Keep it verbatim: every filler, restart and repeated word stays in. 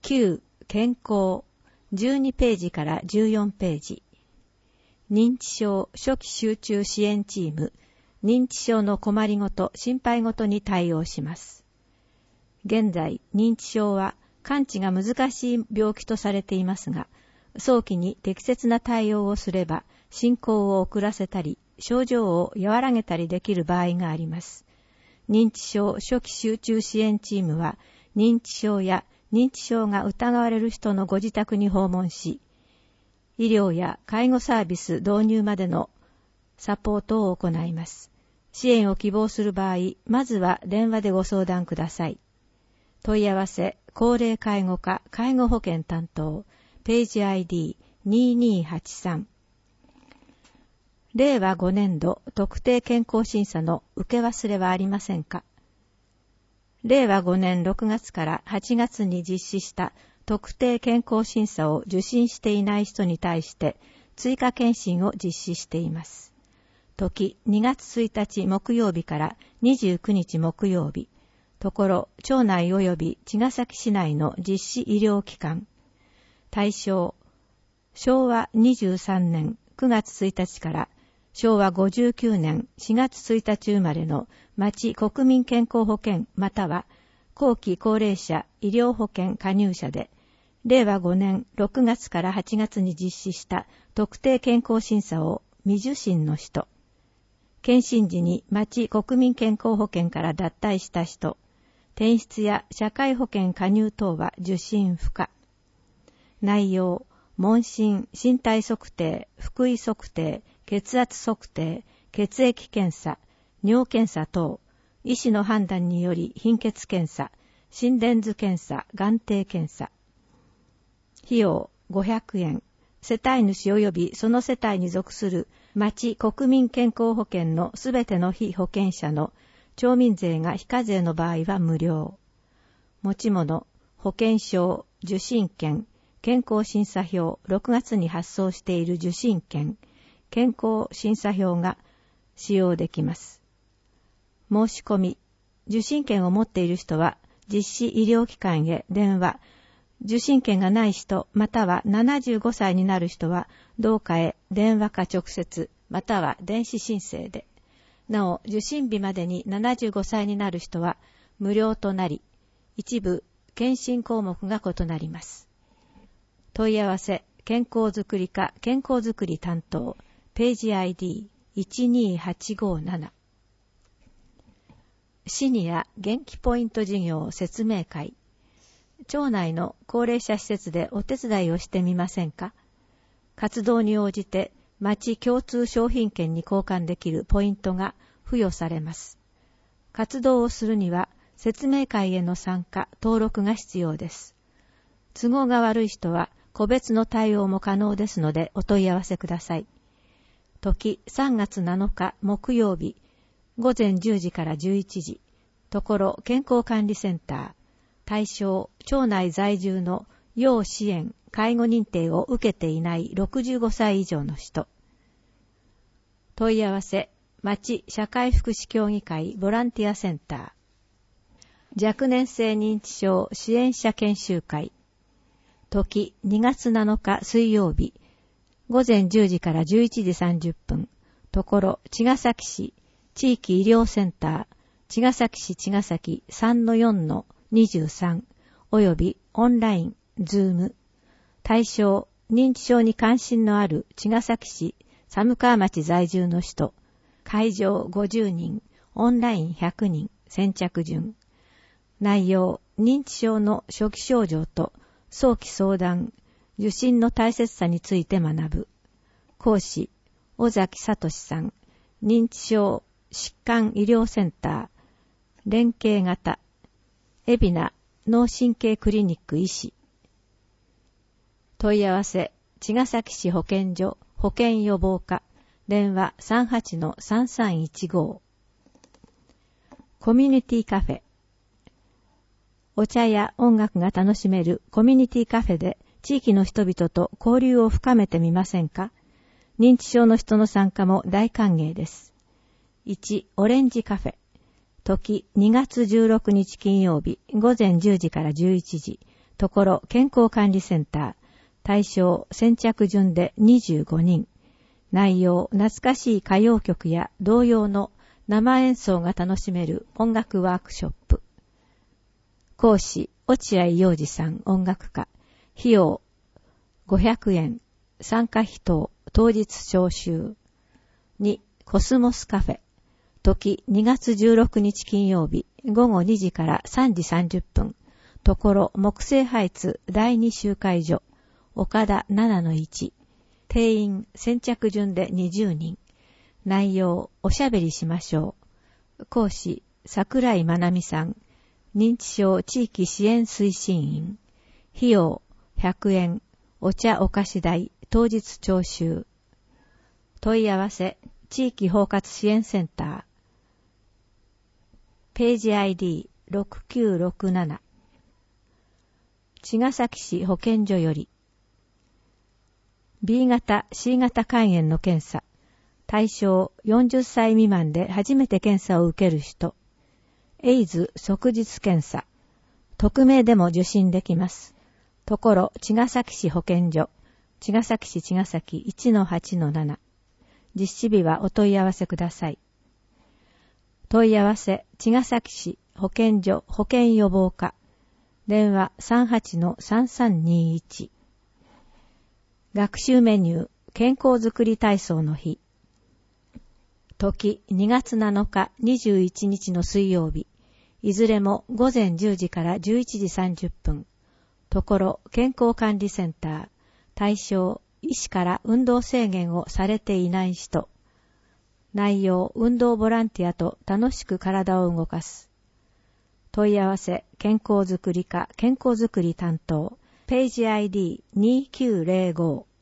きゅう健康じゅうにページからじゅうよんページ。認知症初期集中支援チーム、認知症の困りごと、心配ごとに対応します。現在、認知症は完治が難しい病気とされていますが、早期に適切な対応をすれば、進行を遅らせたり、症状を和らげたりできる場合があります。認知症初期集中支援チームは、認知症や認知症が疑われる人のご自宅に訪問し、医療や介護サービス導入までのサポートを行います。支援を希望する場合、まずは電話でご相談ください。問い合わせ、高齢介護課介護保険担当、ページ アイディーにーにーはちさん。令和ごねん度特定健康審査の受け忘れはありませんか？令和ごねんろくがつからはちがつに実施した特定健康審査を受診していない人に対して追加検診を実施しています。時にがつついたち木曜日からにじゅうくにち木曜日、ところ町内及び茅ヶ崎市内の実施医療機関。対象、しょうわにじゅうさんねんくがつついたちからしょうわごじゅうきゅうねんしがつついたち生まれの町国民健康保険または後期高齢者医療保険加入者で、令和ごねんろくがつからはちがつに実施した特定健康審査を未受診の人、検診時に町国民健康保険から脱退した人、転出や社会保険加入等は受診不可。内容、問診、身体測定、腹囲測定、血圧測定、血液検査、尿検査等、医師の判断により貧血検査、心電図検査、眼底検査。費用ごひゃくえん。世帯主及びその世帯に属する町国民健康保険のすべての被保険者の町民税が非課税の場合は無料。持ち物、保険証、受診券、健康審査票、ろくがつに発送している受診券、健康審査票が使用できます。申し込み、受診券を持っている人は実施医療機関へ電話、受診券がない人またはななじゅうごさいになる人は同課へ電話か直接または電子申請で、なお受診日までにななじゅうごさいになる人は無料となり、一部検診項目が異なります。問い合わせ、健康づくり課健康づくり担当、ページ アイディーいちにーはちごなな。シニア元気ポイント事業説明会。町内の高齢者施設でお手伝いをしてみませんか？活動に応じて町共通商品券に交換できるポイントが付与されます。活動をするには説明会への参加、登録が必要です。都合が悪い人は個別の対応も可能ですのでお問い合わせください。時さんがつなのか木曜日、ごぜんじゅうじからじゅういちじ、ところ健康管理センター。対象、町内在住の要支援、介護認定を受けていないろくじゅうごさい以上の人。問い合わせ、町社会福祉協議会ボランティアセンター。若年性認知症支援者研修会。時にがつなのか水曜日、ごぜんじゅうじからじゅういちじさんじゅっぷん、ところ茅ヶ崎市地域医療センター、茅ヶ崎市茅ヶ崎 さんのよんのにじゅうさん およびオンライン、ズーム。対象、認知症に関心のある茅ヶ崎市寒川町在住の人。会場ごじゅうにん、オンラインひゃくにん、先着順。内容、認知症の初期症状と早期相談、受診の大切さについて学ぶ。講師、尾崎聡さん。認知症疾患医療センター、連携型、海老名脳神経クリニック医師。問い合わせ、茅ヶ崎市保健所保健予防課、電話 さんはちのさんさんいちご。コミュニティカフェ。お茶や音楽が楽しめるコミュニティカフェで地域の人々と交流を深めてみませんか？認知症の人の参加も大歓迎です。いち、オレンジカフェ。時にがつじゅうろくにち金曜日、ごぜんじゅうじからじゅういちじ、 ところ健康管理センター。対象先着順でにじゅうごにん。内容懐かしい歌謡曲や童謡の生演奏が楽しめる音楽ワークショップ。講師落合陽二さん音楽家。費用ごひゃくえん。参加費等当日徴収。にコスモスカフェ。時にがつじゅうろくにち金曜日ごごにじからさんじさんじゅっぷん。ところ木星ハイツだいに集会所。岡田 ななのいち。定員先着順でにじゅうにん。内容おしゃべりしましょう。講師桜井まなみさん。認知症地域支援推進員。費用ひゃくえん。お茶お菓子代当日徴収。問い合わせ地域包括支援センター。ページ アイディーろくきゅうろくなな。茅ヶ崎市保健所より ビー 型 シー 型肝炎の検査。対象よんじゅっさい未満で初めて検査を受ける人。エイズ即日検査。匿名でも受診できます。ところ茅ヶ崎市保健所。茅ヶ崎市茅ヶ崎 いちのはちのなな。実施日はお問い合わせください。問い合わせ茅ヶ崎市保健所保健予防課。電話 さんはちのさんさんにいち。学習メニュー健康づくり体操の日。時にがつなのかにじゅういちにちの水曜日。いずれもごぜんじゅうじからじゅういちじさんじゅっぷん。ところ健康管理センター。対象医師から運動制限をされていない人。内容運動ボランティアと楽しく体を動かす。問い合わせ健康づくり課健康づくり担当。ページ アイディーにきゅうぜろご。